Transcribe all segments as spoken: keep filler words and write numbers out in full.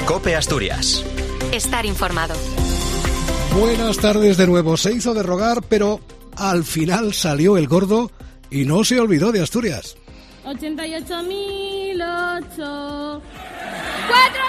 COPE Asturias. Estar informado. Buenas tardes de nuevo. Se hizo de rogar, pero al final salió el gordo y no se olvidó de Asturias. ochenta y ocho mil ocho. ¡Cuatro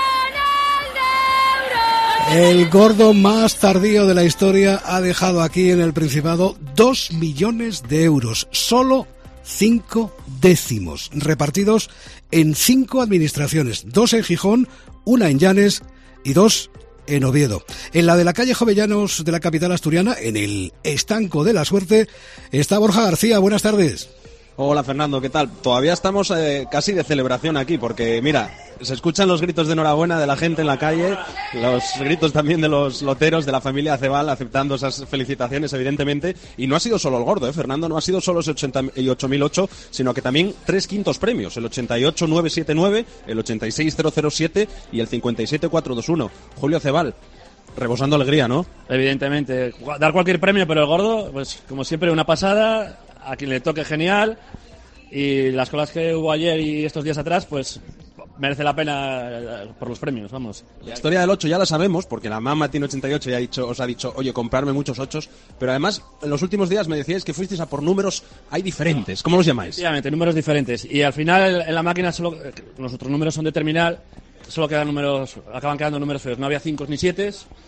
millones de euros! El gordo más tardío de la historia ha dejado aquí en el Principado dos millones de euros. Solo cinco décimos, repartidos en cinco administraciones. Dos en Gijón, una en Llanes y dos en Oviedo. En la de la calle Jovellanos de la capital asturiana, en el Estanco de la Suerte, está Borja García. Buenas tardes. Hola Fernando, ¿qué tal? Todavía estamos eh, casi de celebración aquí, porque mira, se escuchan los gritos de enhorabuena de la gente en la calle, los gritos también de los loteros, de la familia Acebal, aceptando esas felicitaciones, evidentemente, y no ha sido solo el gordo, ¿eh, Fernando? No ha sido solo ese ochenta y ocho mil ocho, sino que también tres quintos premios, el ochenta y ocho mil novecientos setenta y nueve, el ochenta y seis mil siete y el cincuenta y siete mil cuatrocientos veintiuno. Julio Acebal, rebosando alegría, ¿no? Evidentemente, dar cualquier premio, pero el gordo, pues como siempre, una pasada. A quien le toque genial, y las colas que hubo ayer y estos días atrás, pues merece la pena por los premios, vamos. La historia del ocho ya la sabemos, porque la mamá tiene ochenta y ocho y ha dicho, os ha dicho, oye, comprarme muchos ochos, pero además en los últimos días me decíais que fuisteis a por números, hay diferentes, ¿cómo los llamáis? Efectivamente, números diferentes, y al final en la máquina solo, los otros números son de terminal, solo quedan números, acaban quedando números feos, no había cinco ni siete,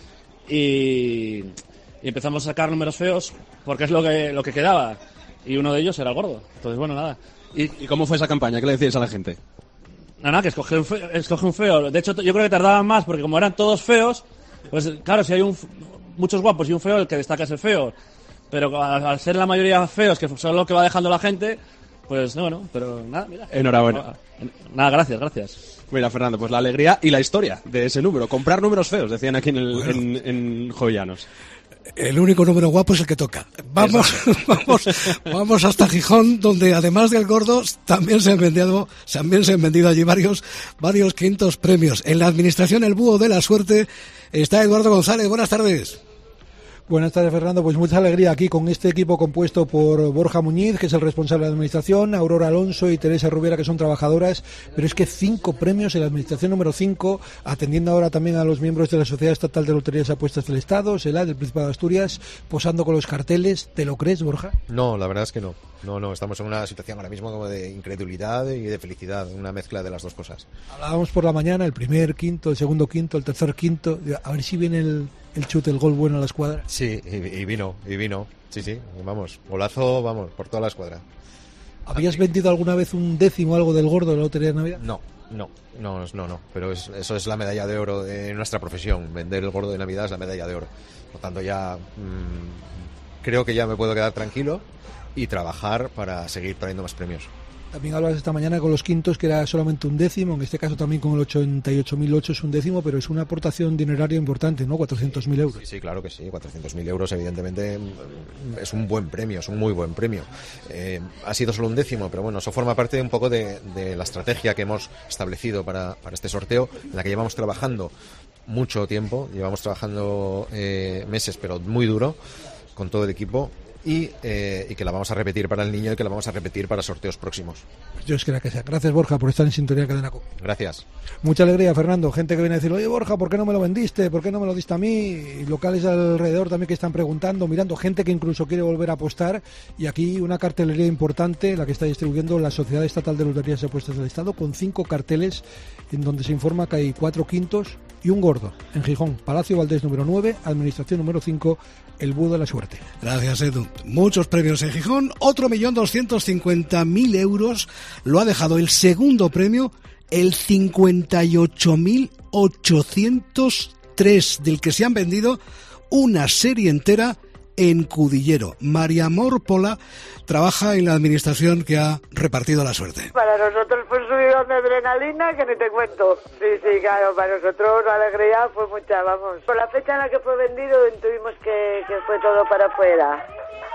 y, y empezamos a sacar números feos, porque es lo que, lo que quedaba. Y uno de ellos era el gordo. Entonces, bueno, nada. ¿Y, ¿Y cómo fue esa campaña? ¿Qué le decíais a la gente? Nada, nada, que escoge un, feo, escoge un feo. De hecho, yo creo que tardaban más, porque como eran todos feos, pues claro, si hay un, muchos guapos y un feo, el que destaca es el feo. Pero al, al ser la mayoría feos, que son lo que va dejando la gente, pues no, no, pero nada, mira. Enhorabuena. Nada, gracias, gracias. Mira, Fernando, pues la alegría y la historia de ese número. Comprar números feos, decían aquí en, el, bueno, en, en Jovellanos. El único número guapo es el que toca. Vamos, vamos, vamos hasta Gijón, donde además del gordo también se han vendido, también se han vendido allí varios, varios quintos premios. En la administración El Búho de la Suerte está Eduardo González. Buenas tardes. Buenas tardes, Fernando. Pues mucha alegría aquí con este equipo compuesto por Borja Muñiz, que es el responsable de la administración, Aurora Alonso y Teresa Rubiera, que son trabajadoras, pero es que cinco premios en la administración número cinco, atendiendo ahora también a los miembros de la Sociedad Estatal de Loterías y Apuestas del Estado, SELA, del Principado de Asturias, posando con los carteles. ¿Te lo crees, Borja? No, la verdad es que no. No, no, estamos en una situación ahora mismo como de incredulidad y de felicidad, una mezcla de las dos cosas. Hablábamos por la mañana, el primer quinto, el segundo quinto, el tercer quinto, a ver si viene el... el chute, el gol bueno a la escuadra. Sí, y, y vino, y vino. Sí, sí, vamos, golazo, vamos, por toda la escuadra. ¿Habías vendido alguna vez un décimo algo del gordo de la Lotería de Navidad? No, no, no, no, no, pero es, eso es la medalla de oro de nuestra profesión. Vender el gordo de Navidad es la medalla de oro. Por tanto, ya mmm, creo que ya me puedo quedar tranquilo y trabajar para seguir trayendo más premios. También hablabas esta mañana con los quintos, que era solamente un décimo, en este caso también con el ochenta y ocho mil ocho es un décimo, pero es una aportación dineraria importante, ¿no? cuatrocientos mil euros. Sí, sí, claro que sí, cuatrocientos mil euros evidentemente es un buen premio, es un muy buen premio. Eh, ha sido solo un décimo, pero bueno, eso forma parte un poco de, de la estrategia que hemos establecido para, para este sorteo, en la que llevamos trabajando mucho tiempo, llevamos trabajando eh, meses, pero muy duro, con todo el equipo. Y, eh, y que la vamos a repetir para el niño y que la vamos a repetir para sorteos próximos. Yo es que era que sea. Gracias, Borja, por estar en sintonía de Cadena COPE. Gracias. Mucha alegría, Fernando. Gente que viene a decir, oye, Borja, ¿por qué no me lo vendiste? ¿Por qué no me lo diste a mí? Y locales alrededor también que están preguntando, mirando, gente que incluso quiere volver a apostar. Y aquí una cartelería importante, la que está distribuyendo la Sociedad Estatal de Loterías y Apuestas del Estado, con cinco carteles en donde se informa que hay cuatro quintos y un gordo. En Gijón, Palacio Valdés número nueve, Administración número cinco, El Búho de la Suerte. Gracias, Edu. Muchos premios en Gijón. Otro millón doscientos cincuenta mil euros lo ha dejado el segundo premio, el cincuenta y ocho mil ochocientos tres, del que se han vendido una serie entera en Cudillero. María Amor Pola trabaja en la administración que ha repartido la suerte. Para nosotros fue un subidón de adrenalina que ni te cuento. Sí, sí, claro, para nosotros la alegría fue mucha, vamos. Por la fecha en la que fue vendido tuvimos que, que fue todo para afuera.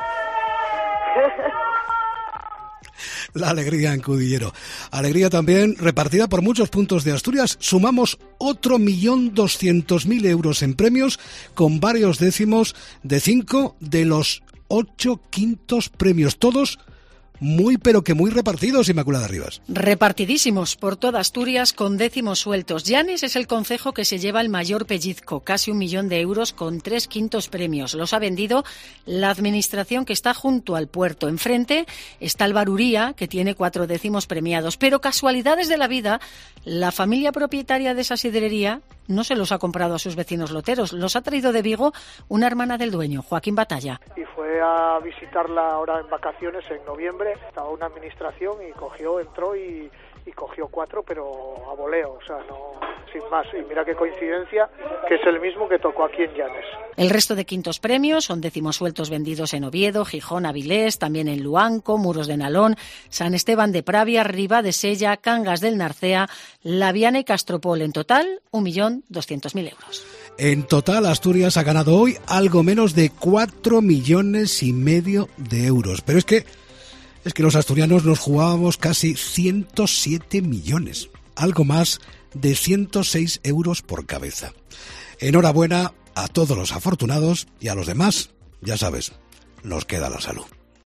La alegría en Cudillero. Alegría también repartida por muchos puntos de Asturias. Sumamos otro millón doscientos mil euros en premios, con varios décimos de cinco de los ocho quintos premios. Todos muy pero que muy repartidos, Inmaculada Rivas. Repartidísimos por toda Asturias con décimos sueltos. Llanes es el concejo que se lleva el mayor pellizco, casi un millón de euros con tres quintos premios. Los ha vendido la administración que está junto al puerto. Enfrente está el Baruría, que tiene cuatro décimos premiados. Pero casualidades de la vida, la familia propietaria de esa sidrería no se los ha comprado a sus vecinos loteros. Los ha traído de Vigo una hermana del dueño, Joaquín Batalla. Y fue a visitarla ahora en vacaciones en noviembre. Estaba una administración y cogió, entró y, y cogió cuatro, pero a voleo, o sea, no, sin más. Y mira qué coincidencia, que es el mismo que tocó aquí en Llanes. El resto de quintos premios son décimos sueltos vendidos en Oviedo, Gijón, Avilés, también en Luanco, Muros de Nalón, San Esteban de Pravia, Riba de Sella, Cangas del Narcea, Laviana y Castropol. En total, un millón doscientos mil euros. En total, Asturias ha ganado hoy algo menos de cuatro millones y medio de euros. Pero es que, es que los asturianos nos jugábamos casi ciento siete millones, algo más de ciento seis euros por cabeza. Enhorabuena a todos los afortunados y a los demás, ya sabes, nos queda la salud.